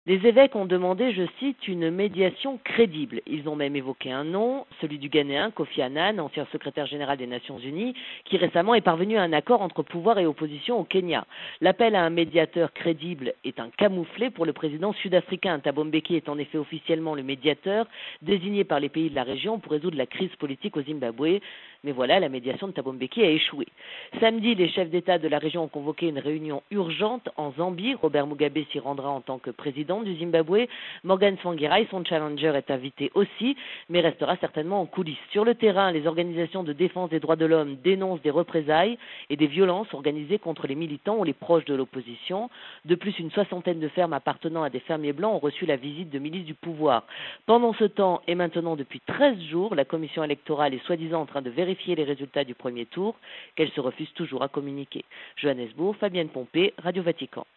Les évêques ont demandé, je cite, une médiation crédible. Ils ont même évoqué un nom, celui du Ghanéen Kofi Annan, ancien secrétaire général des Nations Unies, qui récemment est parvenu à un accord entre pouvoir et opposition au Kenya. L'appel à un médiateur crédible est un camouflet pour le président sud-africain. Thabo Mbeki est en effet officiellement le médiateur désigné par les pays de la région pour résoudre la crise politique au Zimbabwe. Mais voilà, la médiation de Thabo Mbeki a échoué. Samedi, les chefs d'État de la région ont convoqué une réunion urgente en Zambie. Robert Mugabe s'y rendra en tant que président du Zimbabwe. Morgan Tsvangirai, son challenger, est invité aussi, mais restera certainement en coulisses. Sur le terrain, les organisations de défense des droits de l'homme dénoncent des représailles et des violences organisées contre les militants ou les proches de l'opposition. De plus, une soixantaine de fermes appartenant à des fermiers blancs ont reçu la visite de milices du pouvoir. Pendant ce temps, et maintenant depuis 13 jours, la commission électorale est soi-disant en train de vérifier les résultats du premier tour, qu'elle se refuse toujours à communiquer. Johannesburg, Fabienne Pompé, Radio Vatican.